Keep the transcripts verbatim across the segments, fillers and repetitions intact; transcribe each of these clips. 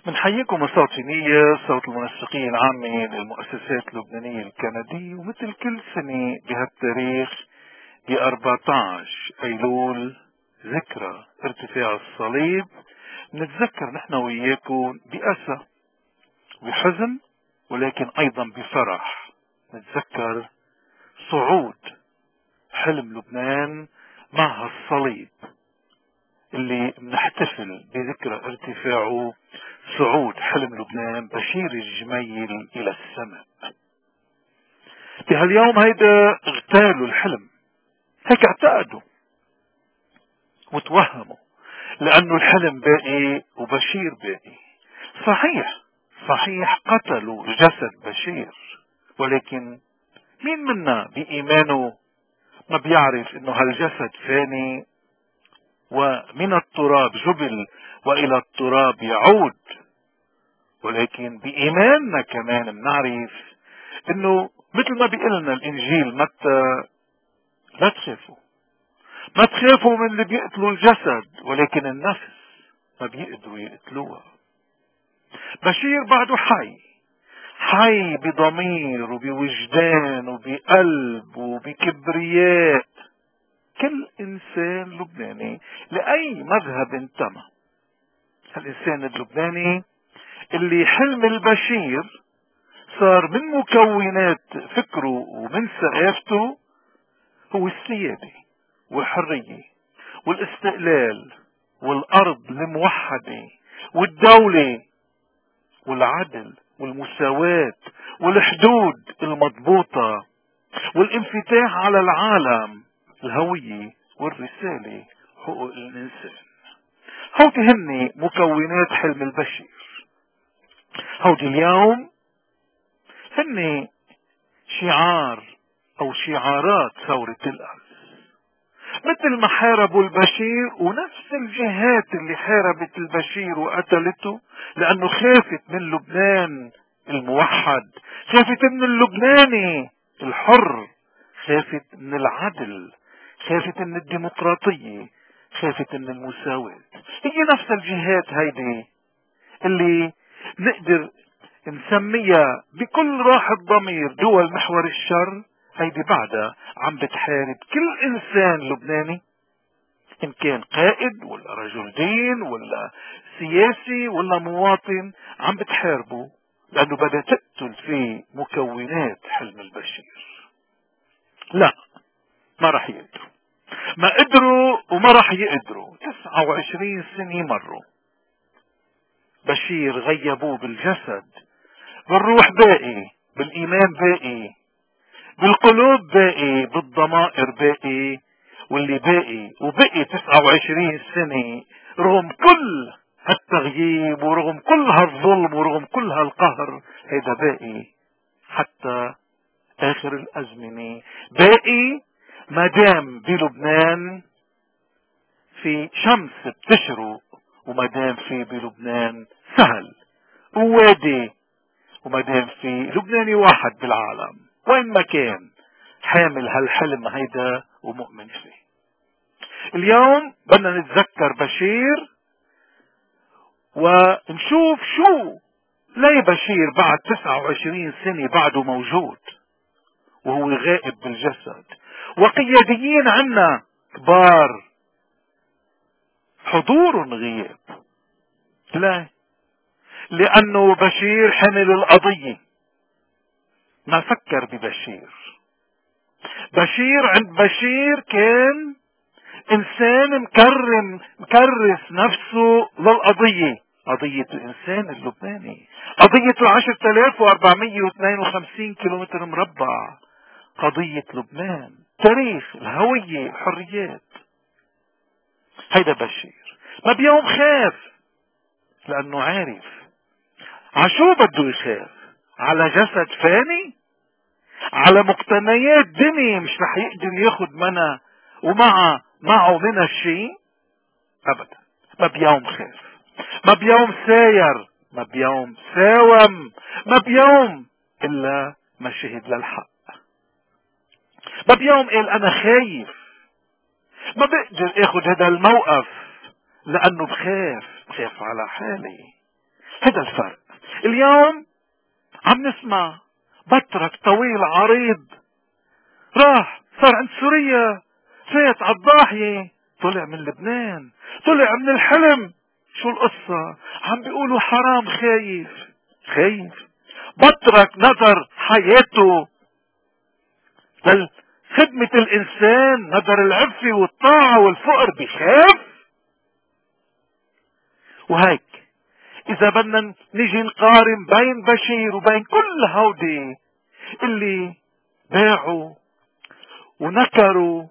بنحييكم مستوطنية صوت المنسقين العامة للمؤسسات اللبنانية الكندية، ومثل كل سنة بهالتاريخ ب أربعة عشر أيلول ذكرى ارتفاع الصليب. نتذكر نحن وياكم بأسى بحزن ولكن أيضا بفرح. نتذكر صعود حلم لبنان مع هالصليب اللي بنحتفل بذكرى ارتفاعه، صعود حلم لبنان بشير الجميل الى السماء. بهاليوم هيدا اغتالوا الحلم، هيك اعتقدوا وتوهموا، لانه الحلم باقي وبشير باقي. صحيح صحيح قتلوا جسد بشير، ولكن مين منا بإيمانه ما بيعرف انه هالجسد فاني ومن التراب جبل والى التراب يعود. ولكن بإيماننا كمان بنعرف انه مثل ما بيقلنا الانجيل متى، لا تخافوا ما تخافوا من اللي بيقتلوا الجسد ولكن النفس ما بيقدروا يقتلوها. بشير بعده حي، حي بضمير وبوجدان وبقلب وبكبرياء. كل انسان لبناني لاي مذهب انتمى، الانسان اللبناني اللي حلم البشير صار من مكونات فكره ومن ثقافته هو السيادة والحرية والاستقلال والارض الموحدة والدولة والعدل والمساواة والحدود المضبوطة والانفتاح على العالم، الهوية والرسالة، حقوق الانسان. هودي هن مكونات حلم البشير. هودي اليوم هن شعار او شعارات ثورة الأرز، مثل ما حاربوا البشير ونفس الجهات اللي حاربت البشير وقتلته لانه خافت من لبنان الموحد، خافت من اللبناني الحر، خافت من العدل، خافت من الديمقراطية، خافت من المساواة. هي نفس الجهات هيدي اللي نقدر نسميها بكل راحة ضمير دول محور الشر، هيدي بعدها عم بتحارب كل انسان لبناني، ان كان قائد ولا رجل دين ولا سياسي ولا مواطن، عم بتحاربه لانه بدها تقتل في مكونات حلم البشير. لا، ما رح يقدروا، ما قدروا وما رح يقدروا. تسعة وعشرين سنة مروا، بشير غيبوه بالجسد، بالروح باقي، بالايمان باقي، بالقلوب باقي، بالضمائر باقي، واللي باقي وبقي تسعة وعشرين سنة رغم كل هالتغييب ورغم كل هالظلم ورغم كل هالقهر، هيدا باقي حتى اخر الازمنة. باقي مادام بلبنان في شمس بتشرق، ومادام في بلبنان سهل ووادي، ومادام في لبناني واحد بالعالم وين ما كان حامل هالحلم هيدا ومؤمن فيه. اليوم بدنا نتذكر بشير ونشوف شو ليه بشير بعد تسعة وعشرين سنة بعده موجود وهو غائب بالجسد، وقياديين عنا كبار حضور غياب. لا، لأنه بشير حمل القضية، ما فكر ببشير. بشير عند بشير كان انسان مكرم مكرس نفسه للقضية، قضية الانسان اللبناني، قضية العشرة آلاف واربعمية واثنين وخمسين كيلومتر مربع، قضية لبنان، تاريخ، الهوية، الحريات. هيدا بشير ما بيوم خاف لانه عارف عشو بده يخاف، على جسد فاني، على مقتنيات دنيا مش رح يقدر ياخد منها ومع معه من الشيء ابدا. ما بيوم خاف، ما بيوم ساير، ما بيوم ساوم، ما بيوم الا ما شهد للحق، ما بيوم قال انا خايف، ما بقدر اخد هذا الموقف لانه بخاف، بخاف على حالي. هذا الفرق. اليوم عم نسمع بطرك طويل عريض راح صار عند سوريا، فات على الضاحية، طلع من لبنان، طلع من الحلم. شو القصة؟ عم بيقولوا حرام، خايف خايف. بطرك نظر حياته لخدمة الإنسان، نظر العفة والطاعة والفقر، بخاف. وهيك إذا بدنا نجي نقارن بين بشير وبين كل هودي اللي باعوا ونكروا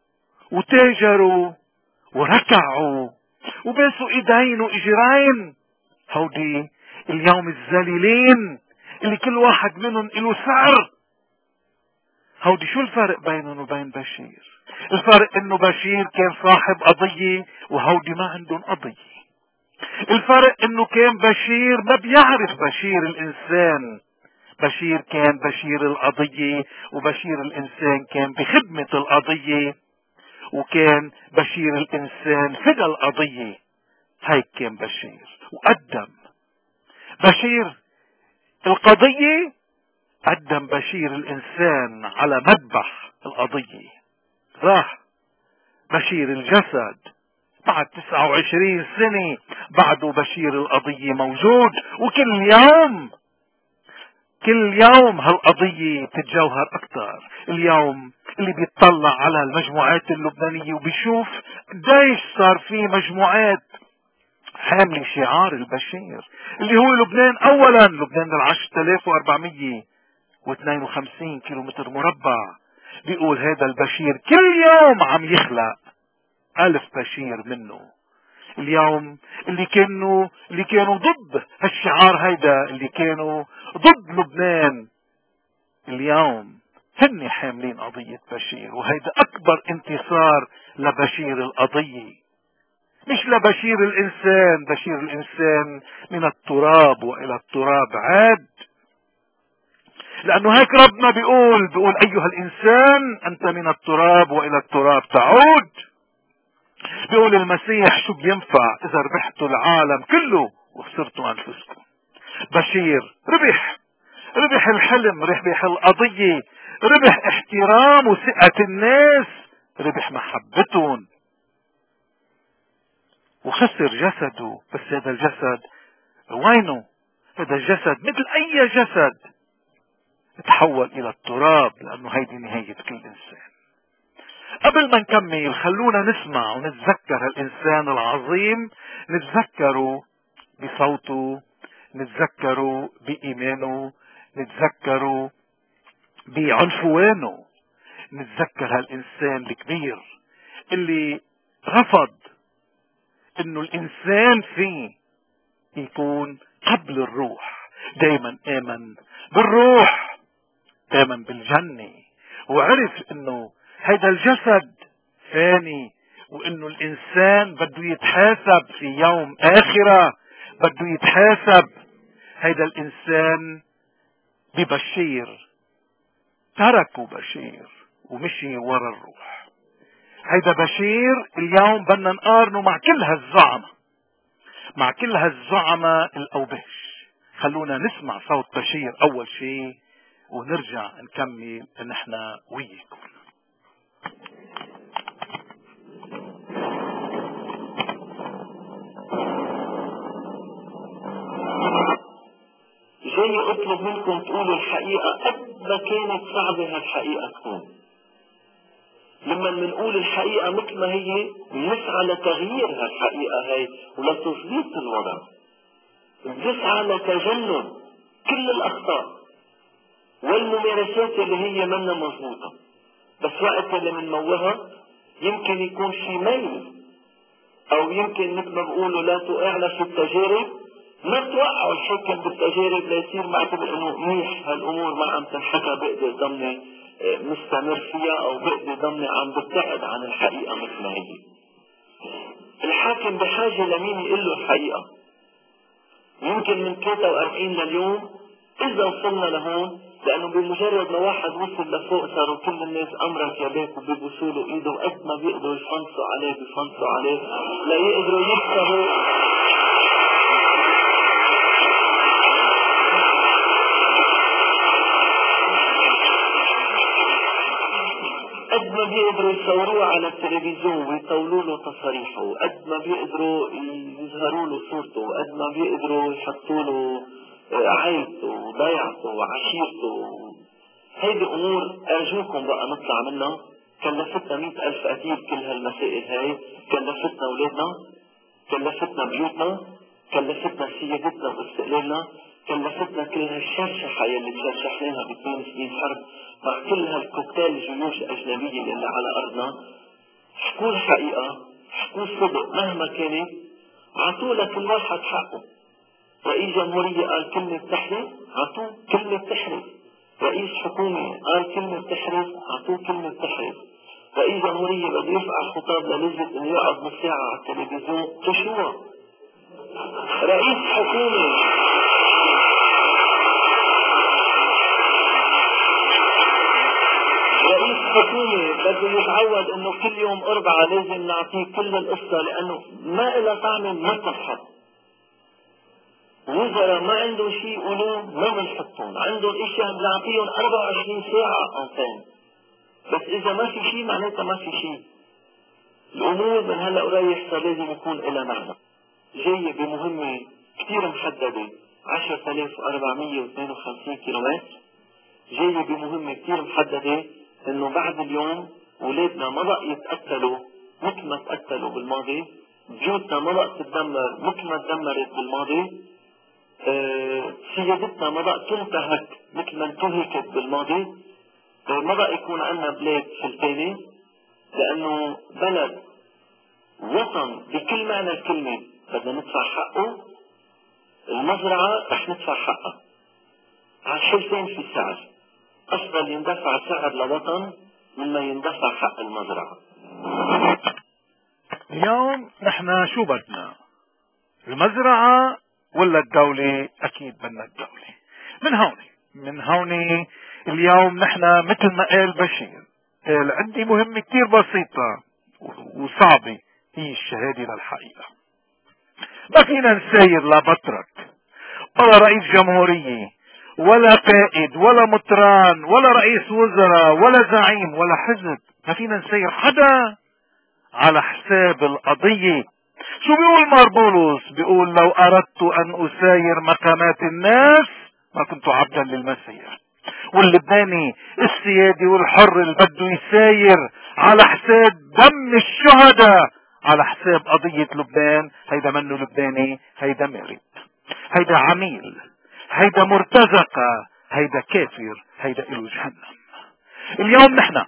وتاجروا وركعوا وباسوا ايدين واجرين، هودي اليوم الذليلين اللي كل واحد منهم له سعر، هودي شو الفرق بينهم وبين بشير؟ الفرق انه بشير كان صاحب قضية وهودي ما عندهم قضية. الفرق انه كان بشير ما بيعرف بشير الانسان، بشير كان بشير القضية، وبشير الانسان كان بخدمة القضية، وكان بشير الانسان فدى القضية. هيك كان بشير وقدم بشير القضية، قدم بشير الانسان على مذبح القضية. راح بشير الجسد بعد تسعة وعشرين سنة، بعده بشير القضية موجود، وكل يوم كل يوم هالقضية بتتجوهر اكتر. اليوم اللي بيطلع على المجموعات اللبنانية وبيشوف قديش صار في مجموعات حاملة شعار البشير اللي هو لبنان اولا، لبنان العشرة آلاف واربعمية واثنين وخمسين كيلومتر مربع. بيقول هذا البشير كل يوم عم يخلق ألف بشير منه. اليوم اللي كانوا اللي كانوا ضد هالشعار هيدا، اللي كانوا ضد لبنان، اليوم هن حاملين قضية بشير، وهيدا أكبر انتصار لبشير القضية، مش لبشير الإنسان. بشير الإنسان من التراب وإلى التراب عاد، لأنه هيك ربنا بيقول بيقول أيها الإنسان أنت من التراب وإلى التراب تعود. بيقول المسيح شو بينفع إذا ربحتوا العالم كله وخسرتوا أنفسكم. بشير ربح ربح الحلم، ربح القضية، ربح احترام وثقة الناس، ربح محبتهم، وخسر جسده. بس هذا الجسد وينه؟ هذا الجسد مثل أي جسد تحول إلى التراب، لأنه هيدي نهاية كل إنسان. قبل ما نكمل خلونا نسمع ونتذكر الإنسان العظيم، نتذكره بصوته، نتذكره بإيمانه، نتذكره بعنفوانه، نتذكر هالإنسان الكبير اللي رفض إنه الإنسان فيه يكون قبل الروح. دايما آمن بالروح، آمن بالجنة، وعرف إنه هيدا الجسد فاني، وإنه الإنسان بده يتحاسب في يوم آخرة، بده يتحاسب. هيدا الإنسان ببشير تركوا بشير ومشي ورا الروح. هيدا بشير اليوم بدنا نقارنه مع كل هالزعمة، مع كل هالزعمة الأوباش. خلونا نسمع صوت بشير أول شيء ونرجع نكمل نحن وياكم. جاي اطلب منكم تقولوا الحقيقة قد ما كانت صعبة هالحقيقة تكون. لما منقول الحقيقة مثل ما هي بنسعى لتغيير هالحقيقة هاي ولتظبيط الوضع، بنسعى لتجنب كل الأخطاء والممارسات اللي هي منا مضبوطة. بس وقت اللي منموها يمكن يكون شي ميل، أو يمكن مثل ما بقولوا لا تقعنا في التجارب، ما توقعوا الحكم بالتجارب ليصير معتبر انه منيح هالامور ما عم تنحكى، بقدر ضمني مستمر فيها او بقدر ضمني عم ببتعد عن الحقيقة مثل ما هي. الحاكم بحاجة لمين يقول له الحقيقة. يمكن من ثلاثة وأربعين لليوم اذا وصلنا لهون، لانه بمجرد ما واحد وصل لفوق صاروا كل الناس امرك يا بيك وبيبوسوا له ايده، وقد ما بيقدروا يفنصوا عليه بيفنصوا عليه لا يقدروا يكسروا على التلفزيون ويطولوا له تصاريحه، قد ما بيقدروا يظهروا له صورته، قد ما بيقدروا يحطوا له عيلته وضيعته وعشيرته. هيدي امور ارجوكم بقى نطلع منها. كلفتنا مئة الف قتيل كل هالمسائل هاي، كلفتنا اولادنا، كلفتنا بيوتنا، كلفتنا سيادتنا واستقلالنا، كلفتنا كل هالشرشحة يلي تشرشحناها باثنين سنين حرب مع كل هالكوكتيل الجيوش الأجنبية اللي على أرضنا. حكوا الحقيقة، حكوا الصدق مهما كانت، عطوا لكل واحد حقه. رئيس جمهورية قال كلمة بتحرف، عطوه كلمة بتحرف. رئيس حكومة قال كلمة بتحرف، عطوه كلمة بتحرف. رئيس جمهورية بده يرفع خطاب للجنة انه يقعد نص ساعة على التلفزيون، تشوها. رئيس حكومة رئيس حكومة بده يتعود انه كل يوم اربعة لازم نعطيه كل القصة لانه ما إلها طعمة ما تنحط. وزراء ما عندهم شيء يقولوه ما بنحطهم، عندهم اشياء بنعطيهم أربعة وعشرين ساعة انفان، بس اذا ما في شيء معناتها ما في شيء. الامور من هلا ورايح صار لازم يكون لها معنى. جاية بمهمة كثير محددة، عشرة آلاف وأربعمئة واثنين وخمسين كيلومتر. جاية بمهمة كثير محددة انه بعد اليوم اولادنا ما بقى يتقتلوا مثل ما تقتلوا بالماضي، بيوتنا ما بقى تتدمر مثل ما تدمرت بالماضي، أه سيادتنا ما بقى تنتهك مثل ما انتهكت بالماضي، أه ما بقى يكون عندنا بلاد فلتانة، لانه بلد وطن بكل معنى الكلمة بدنا ندفع حقه. المزرعة رح ندفع حقها على الحلفين في سعر، أفضل يندفع سعر لوطن مما يندفع حق المزرعة. اليوم نحن شو بدنا؟ المزرعة ولا الدولة؟ أكيد بدنا الدولة. من هون من هون اليوم نحن مثل ما قال بشير، قال عندي مهمة كتير بسيطة وصعبة، هي الشهادة للحقيقة. ما فينا نساير لا بطرك ولا رئيس جمهورية ولا قائد ولا مطران ولا رئيس وزراء ولا زعيم ولا حزب، ما فينا نسير حدا على حساب القضية. شو بيقول ماربولوس؟ بيقول لو اردت ان اساير مقامات الناس ما كنت عبدا للمسيح. واللبناني السيادي والحر اللي بده يساير على حساب دم الشهداء على حساب قضية لبنان، هيدا منه لبناني، هيدا مريض، هيدا عميل، هيدا مرتزقة، هيدا كافر، هيدا إله جهنم. اليوم نحن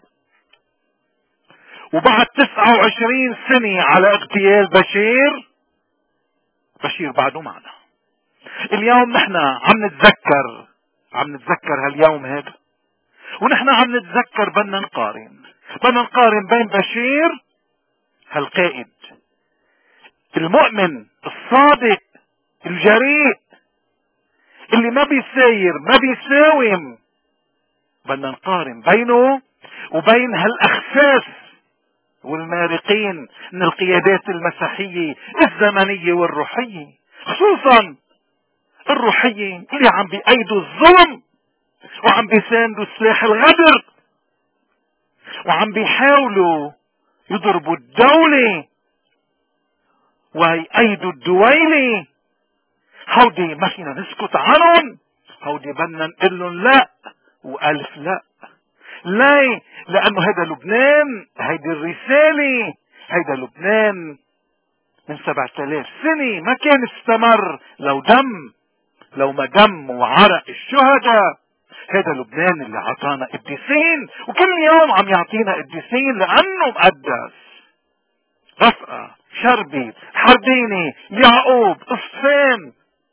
وبعد تسعة وعشرين سنة على اغتيال بشير، بشير بعده معنا. اليوم نحن عم نتذكر عم نتذكر هاليوم هذا، ونحن عم نتذكر بدنا نقارن بدنا نقارن بين بشير هالقائد المؤمن الصادق الجريء اللي ما بيساير ما بيساوم، بدنا نقارن بينه وبين هالاخساس والمارقين من القيادات المسيحية الزمنية والروحية، خصوصا الروحية اللي عم بيأيدوا الظلم وعم بيساندوا سلاح الغدر وعم بيحاولوا يضربوا الدولة ويأيدوا الدويلة. هودي ما فينا نسكت عنهم، هودي بدنا نقول لهم لا والف لا. ليه؟ لانه هذا لبنان، هيدي الرسالة، هيدا لبنان من سبعة آلاف سنة ما كان استمر لو دم لو ما دم وعرق الشهداء. هذا لبنان اللي عطانا قديسين وكل يوم عم يعطينا قديسين لانه مقدس. رفقة، شربي، حرديني، يعقوب، اصفان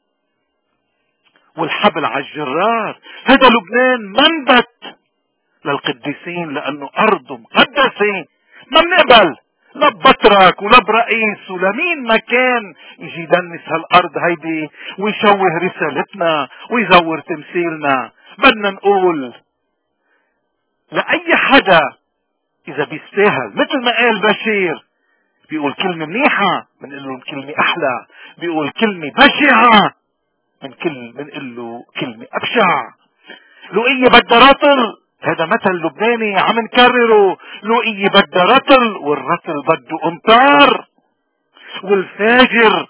والحبل على الجرار. هذا لبنان منبت للقديسين لانه ارضه مقدسة. ما بنقبل لا ببطرك ولا برئيس ولا مين ما كان يجي يدنس هالارض هيدي ويشوه رسالتنا ويزور تمثيلنا. بدنا نقول لأي حدا اذا بيستاهل مثل ما قال بشير، بيقول كلمة منيحة بنقول له كلمة احلى، بيقول كلمة بشعة من كل بنقول له كلمة ابشع. لقية بدها رطل هذا مثل لبناني عم نكرره. لقي بده رطل والرطل بده امطار. والفاجر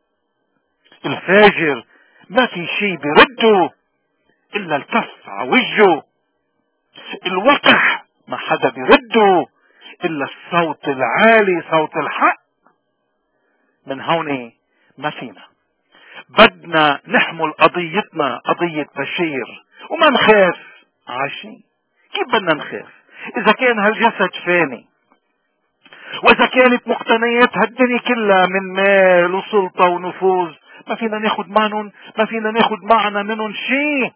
الفاجر ما في شي برده الا الكف على وجهه. الوقح ما حدا برده الا الصوت العالي، صوت الحق. من هون ما فينا، بدنا نحمل قضيتنا قضية بشير وما نخاف عاشي. كيف بدنا نخاف اذا كان هالجسد فاني، واذا كانت مقتنيات هالدنيا كلها من مال وسلطة ونفوذ ما فينا ناخد معهم، ما فينا ناخد معنا منهم شيء.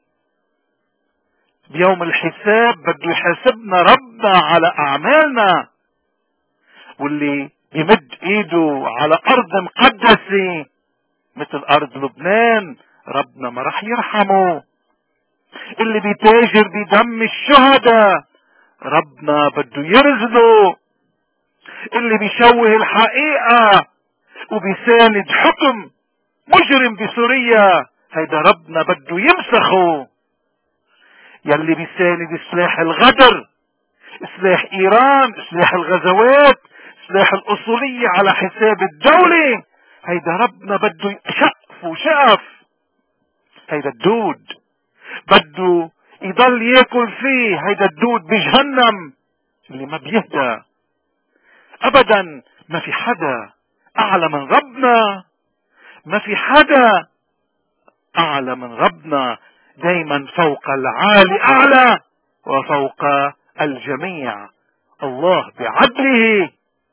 بيوم الحساب بده يحاسبنا ربنا على اعمالنا. واللي يمد ايده على ارض مقدسة مثل ارض لبنان ربنا ما رح يرحمه. اللي بيتاجر بدم الشهداء ربنا بده يرزله. اللي بيشوه الحقيقة وبيساند حكم مجرم بسوريا هيدا ربنا بده يمسخه. يلي بيساند سلاح الغدر، سلاح ايران، سلاح الغزوات، سلاح الاصولية على حساب الدولة، هيدا ربنا بده شقف وشقف. هيدا الدود بده يضل ياكل فيه. هيدا الدود بجهنم اللي ما بيهدى ابدا. ما في حدا اعلى من ربنا، ما في حدا اعلى من ربنا. دايما فوق العالي اعلى وفوق الجميع. الله بعدله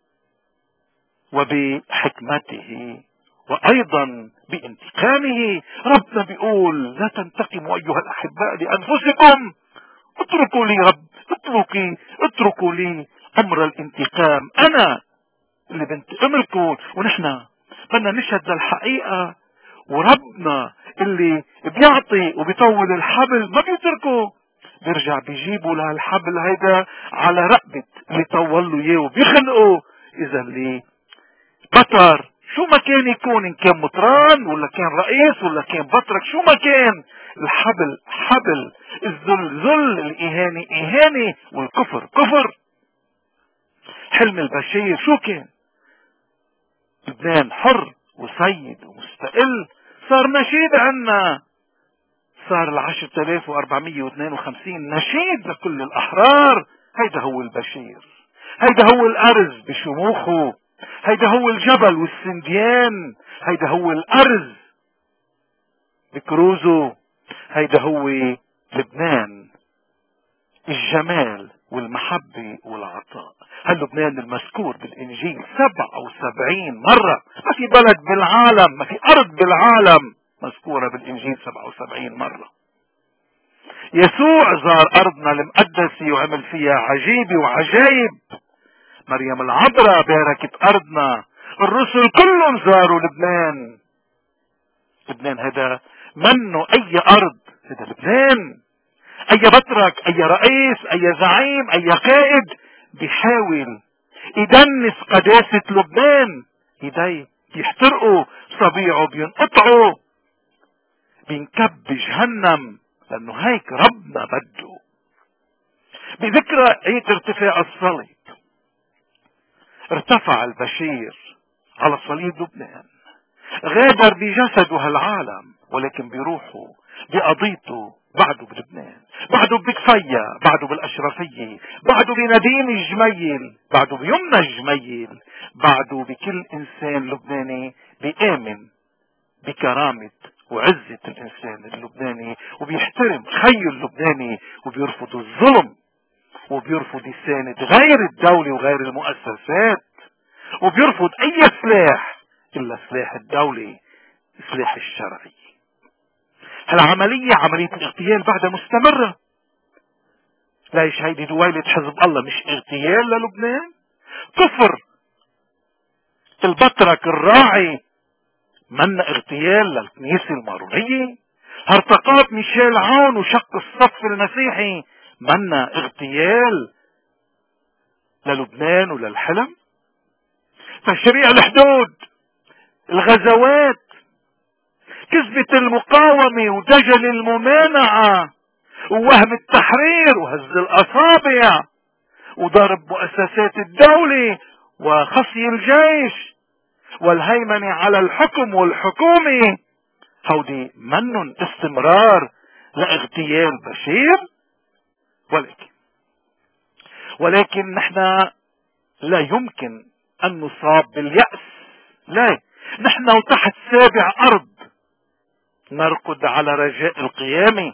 وبحكمته وايضا بانتقامه. ربنا بيقول لا تنتقموا ايها الاحباء لانفسكم، اتركوا لي رب اتركي اتركوا لي امر الانتقام، انا اللي بنتقم لكم. ونحن بدنا نشهد للحقيقة، وربنا اللي بيعطي وبيطول الحبل ما بيتركه، بيرجع بيجيبوا لهالحبل هيدا على رقبة اللي طول له اياه وبيخنقه. اذا اللي بطر شو ما كان يكون، ان كان مطران ولا كان رئيس ولا كان بطرك، شو ما كان الحبل حبل، الذل ذل، الاهانة اهانة، والكفر كفر. حلم البشير شو كان؟ لبنان حر وسيد ومستقل، صار نشيد عنا، صار العشرة آلاف واربعمية واثنين وخمسين نشيد لكل الاحرار. هيدا هو البشير، هيدا هو الارز بشموخه، هيدا هو الجبل والسنديان، هيدا هو الارز بكروزه، هيدا هو لبنان، الجمال والمحبة والعطاء. هاللبنان المذكور بالانجيل سبعة وسبعين مرة. ما في بلد بالعالم، ما في ارض بالعالم مذكورة بالانجيل سبعة وسبعين مرة. يسوع زار ارضنا المقدسة وعمل فيها عجيبة وعجايب. مريم العذراء باركت ارضنا. الرسل كلهم زاروا لبنان. لبنان هذا منه اي ارض، هذا لبنان. اي بطرك، اي رئيس، اي زعيم، اي قائد بيحاول يدنس قداسة لبنان، ايديه بيحترقوا، صبيعه بينقطعوا، بينكب بجهنم، لانه هيك ربنا بده. بذكرى عيد ارتفاع الصليب ارتفع البشير على صليب لبنان، غادر بجسده هالعالم، ولكن بروحه بقضيته بعده بلبنان، بعده بكفية، بعده بالأشرفية، بعده بنديم الجميل، بعده بيمنى الجميل، بعده بكل إنسان لبناني بيآمن بكرامة وعزة الإنسان اللبناني، وبيحترم خيه اللبناني، وبيرفض الظلم، وبيرفض يساند غير الدولة وغير المؤسسات، وبيرفض أي سلاح إلا سلاح الدولة، سلاح الشرعي. هالعملية عملية الاغتيال بعدها مستمرة. ليش هيدي دويلة حزب الله مش اغتيال للبنان؟ كفر البطرك الراعي من اغتيال للكنيسة المارونية؟ هرطقات ميشيل عون وشق الصف المسيحي من اغتيال للبنان وللحلم؟ تشريع الحدود، الغزوات، كذبة المقاومة ودجل الممانعة ووهم التحرير وهز الأصابع وضرب مؤسسات الدولة وخصي الجيش والهيمنة على الحكم والحكومة، هودي منن استمرار لاغتيال بشير. ولكن ولكن نحن لا يمكن أن نصاب باليأس. لا، نحن وتحت سابع أرض نرقد على رجاء القيامة،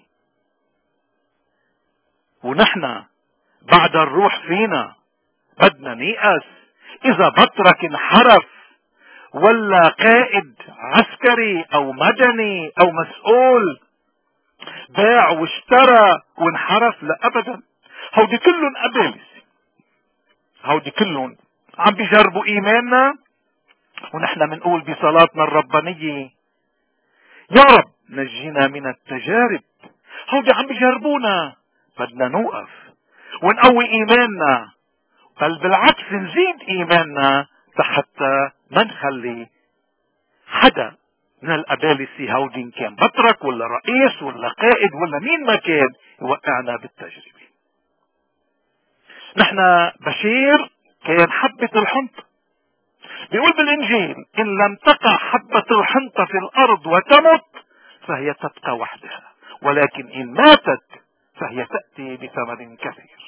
ونحن بعد الروح فينا بدنا نيأس. إذا بطرك انحرف ولا قائد عسكري أو مدني أو مسؤول باع واشترى وانحرف، لا أبدا، هودي كلهم أبالسة، هودي كلهم عم بيجربوا إيماننا. ونحن منقول بصلاتنا الربانية: يا رب نجينا من التجارب. هودي عم بيجربونا، بدنا نوقف ونقوي إيماننا، بل بالعكس نزيد إيماننا حتى ما نخلي حدا من الأبالسة هودي إن كان بطرك ولا رئيس ولا قائد ولا مين ما كان يوقعنا بالتجربة. نحن بشير كان حبة الحنطة، بيقول بالإنجيل: إن لم تقع حبة الحنطة في الأرض وتمت فهي تبقى وحدها، ولكن إن ماتت فهي تأتي بثمر كثير.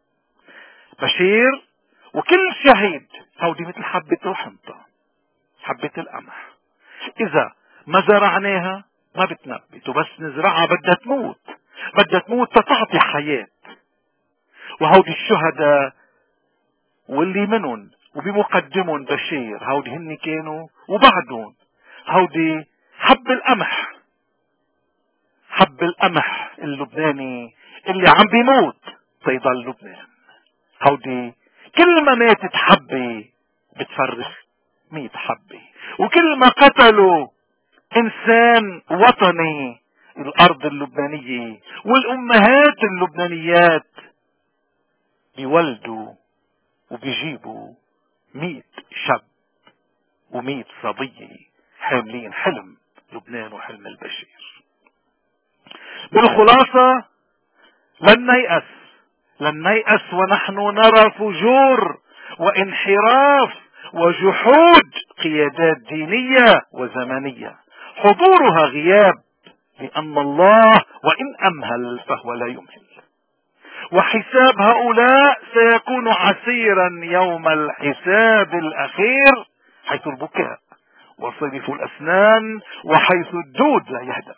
بشير وكل شهيد هودي مثل حبة الحنطة، حبة القمح، إذا ما زرعناها ما بتنبت، وبس نزرعها بدها تموت، بدها تموت تتعطي حياة. وهودي الشهداء واللي منهم وبمقدمهم بشير، هودي هن كانوا وبعدهم هودي حب القمح، حب القمح اللبناني اللي عم بيموت تيضل لبنان. هودي كل ما ماتت حبة بتفرخ ميت حبة، وكل ما قتلوا انسان وطني الارض اللبنانية والامهات اللبنانيات بيولدوا وبيجيبوا ميت شاب وميت صبية حاملين حلم لبنان وحلم البشير. بالخلاصة لن نيأس، لن نيأس ونحن نرى فجور وانحراف وجحود قيادات دينية وزمنية حضورها غياب، لأن الله وإن أمهل فهو لا يمهل، وحساب هؤلاء سيكون عسيرا يوم الحساب الأخير، حيث البكاء وصرف الأسنان وحيث الدود لا يهدأ.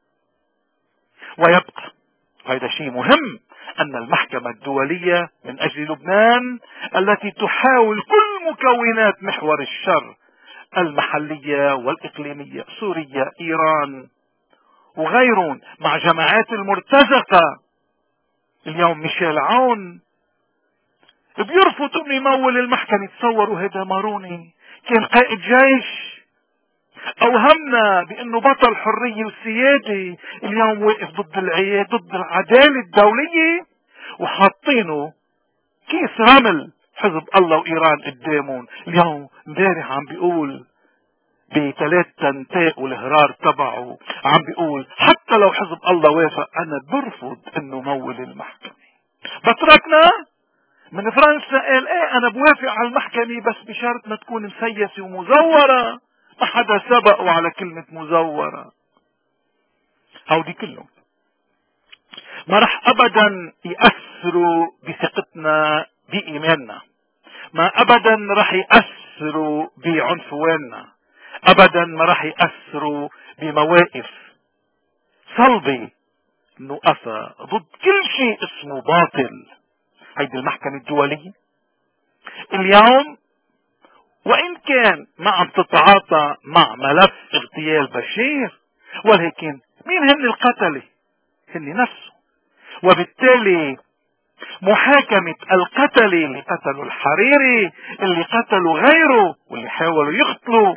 ويبقى هذا شيء مهم أن المحكمة الدولية من أجل لبنان التي تحاول كل مكونات محور الشر المحلية والإقليمية، سوريا، إيران وغيرهم، مع جماعات المرتزقة. اليوم ميشيل عون بيرفض انه يمول المحكمة. تصوروا هذا ماروني كان قائد جيش اوهمنا بانه بطل حرية وسيادة، اليوم واقف ضد العياد ضد العدالة الدولية، وحاطينه كيس رمل حزب الله وايران قدامهم. اليوم امبارح عم بيقول بثلاث تنتاء والهرار تبعه، عم بيقول حتى لو حزب الله وافق انا برفض انه مول المحكمة. بتركنا من فرنسا قال ايه انا بوافق على المحكمة بس بشرط ما تكون مسيسة ومزورة. ما حدا سبقوا على كلمة مزورة. هودي كلهم ما رح ابدا يأثروا بثقتنا بإيماننا، ما ابدا رح يأثروا بعنفواننا، ابدا ما رح يأثروا بمواقف صلبة نوقفها ضد كل شيء اسمه باطل. هيدي المحكمة الدولية اليوم وإن كان ما عم تتعاطى مع ملف اغتيال بشير، ولكن مين هن القتلة؟ هن نفسه. وبالتالي محاكمة القتلة اللي قتلوا الحريري، اللي قتلوا غيره، واللي حاولوا يقتلوا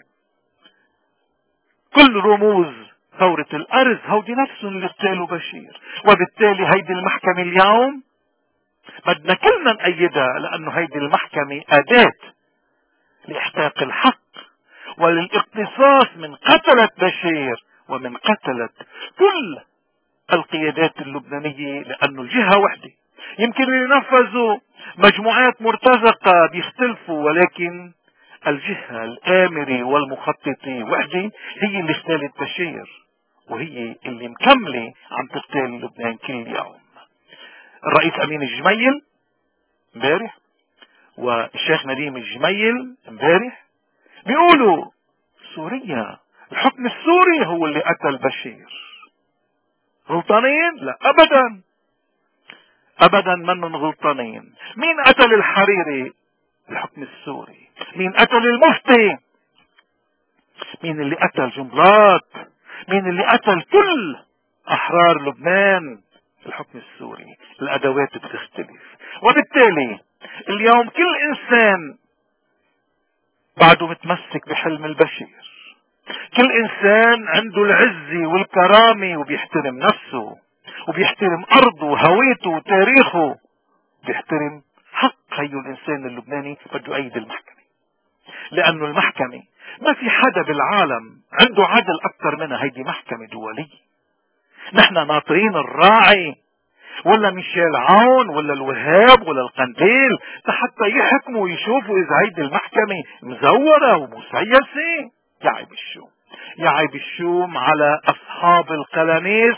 كل رموز ثورة الأرز، هودي نفسهم اللي اغتالوا بشير. وبالتالي هيدي المحكمة اليوم بدنا كلنا نأيدها، لأنه هيدي المحكمة أداة لإحقاق الحق وللاقتصاص من قتلة بشير ومن قتلة كل القيادات اللبنانية، لأنه الجهة وحدة. يمكن ينفذوا مجموعات مرتزقة بيختلفوا، ولكن الجهة الآمرة والمخططة وحدة، هي اللي اختالت بشير، وهي اللي مكملة عم تغتال لبنان كل يوم. الرئيس أمين الجميل امبارح والشيخ نديم الجميل امبارح بيقولوا سوريا، الحكم السوري هو اللي قتل بشير. غلطانين؟ لا ابدا، ابدا منن غلطانين. مين قتل الحريري؟ الحكم السوري. مين قتل المفتي؟ مين اللي قتل جنبلاط؟ مين اللي قتل كل احرار لبنان؟ الحكم السوري. الادوات بتختلف، وبالتالي اليوم كل انسان بعده متمسك بحلم البشير. كل انسان عنده العزة والكرامة وبيحترم نفسه وبيحترم ارضه وهويته وتاريخه، بيحترم حق هيو الانسان اللبناني. بده ايد المحكمة، لانه المحكمة ما في حدا بالعالم عنده عدل اكثر منها. هيدي محكمة دولية. نحن ناطرين الراعي ولا ميشيل عون ولا الوهاب ولا القنديل حتى يحكموا ويشوفوا اذا هيدي المحكمة مزورة ومسيسة. يا عيب الشوم، يا عيب الشوم على اصحاب القلاميس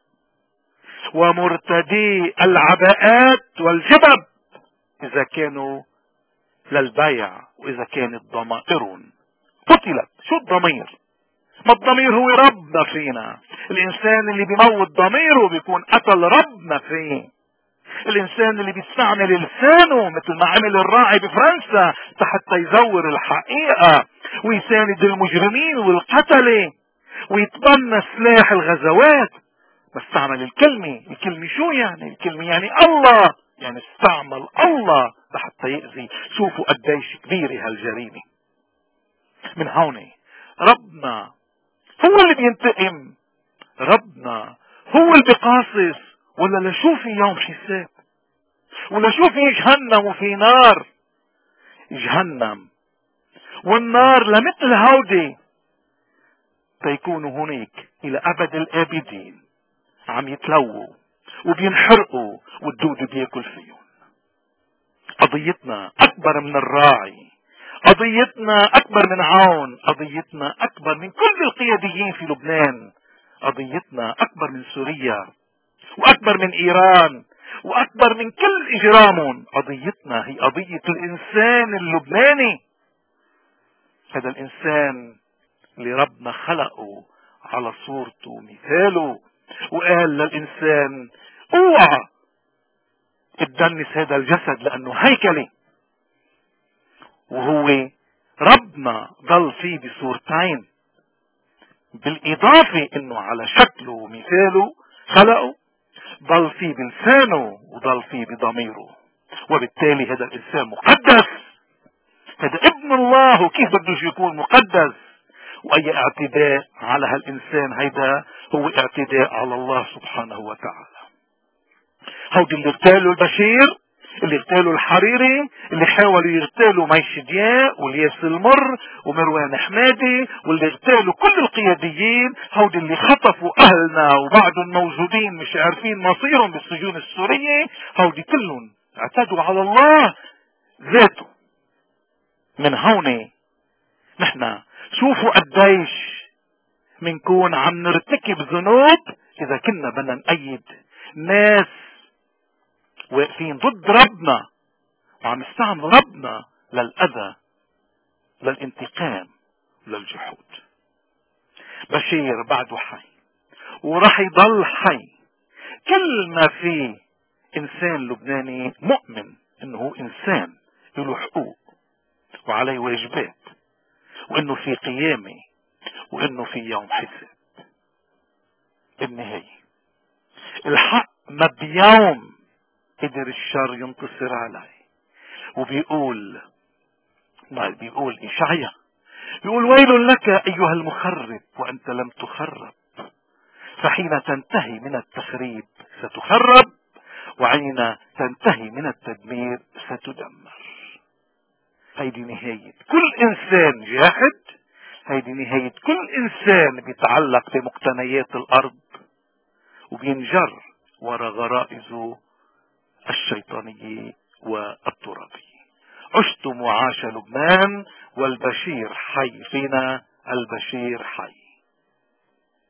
ومرتدي العباءات والجبب اذا كانوا للبيع، واذا كانت ضمائرهم قتلت. شو الضمير؟ ما الضمير هو ربنا فينا. الانسان اللي بيموت ضميره بيكون قتل ربنا فيه. الانسان اللي بيستعمل لسانه مثل ما عمل الراعي بفرنسا حتى يزور الحقيقة ويساند المجرمين والقتلة ويتبنى سلاح الغزوات، بس استعمل الكلمة. الكلمة شو يعني؟ الكلمة يعني الله، يعني استعمل الله حتى يأذي. شوفوا قديش كبيرة هالجريمة. من هون ربنا هو اللي بينتقم، ربنا هو اللي بيقاصص. ولا لشو في يوم حساب؟ ولا شو في جهنم وفي نار؟ جهنم والنار لمثل هودي تيكونوا هناك الى ابد الابدين، عم يتلووا وبينحرقوا والدود بياكل فيهم. قضيتنا اكبر من الراعي، قضيتنا اكبر من عون، قضيتنا اكبر من كل القياديين في لبنان، قضيتنا اكبر من سوريا واكبر من ايران واكبر من كل اجرامهم. قضيتنا هي قضية الانسان اللبناني. هذا الانسان اللي ربنا خلقه على صورته ومثاله، وقال للانسان اوعى تدنس هذا الجسد لانه هيكلي. وهو ربنا ضل فيه بصورتين، بالاضافة انه على شكله ومثاله خلقه، ضل فيه بلسانه وضل فيه بضميره. وبالتالي هذا الانسان مقدس، هذا ابن الله، وكيف بده يكون مقدس؟ واي اعتداء على هالانسان هيدا هو اعتداء على الله سبحانه وتعالى. هودي اللي اغتالوا البشير، اللي اغتالوا الحريري، اللي حاولوا يغتالوا ميش دياء والياس المر ومروان حمادي، واللي اغتالوا كل القياديين، هودي اللي خطفوا اهلنا وبعضهم موجودين مش عارفين مصيرهم بالسجون السورية، هودي كلهم اعتدوا على الله ذاته. من هون نحن شوفوا قديش منكون عم نرتكب ذنوب اذا كنا بدنا نأيد ناس واقفين ضد ربنا وعم يستعمل ربنا للأذى، للانتقام، للجحود. بشير بعده حي وراح يضل حي. كل ما في انسان لبناني مؤمن انه هو انسان له حقوق وعليه واجبات، وانه في قيامة، وانه في يوم حساب. بالنهاية الحق ما بيوم قدر الشر ينتصر عليه. وبيقول ما بيقول إشعياء، بيقول ويل لك أيها المخرب وأنت لم تخرب، فحين تنتهي من التخريب ستخرب، وحين تنتهي من التدمير ستدمر. هيدي نهاية كل إنسان جاحد، هيدي نهاية كل إنسان بيتعلق بمقتنيات الأرض وبينجر وراء غرائزه الشيطانية والترابية. عشتم وعاش لبنان والبشير حي فينا، البشير حي.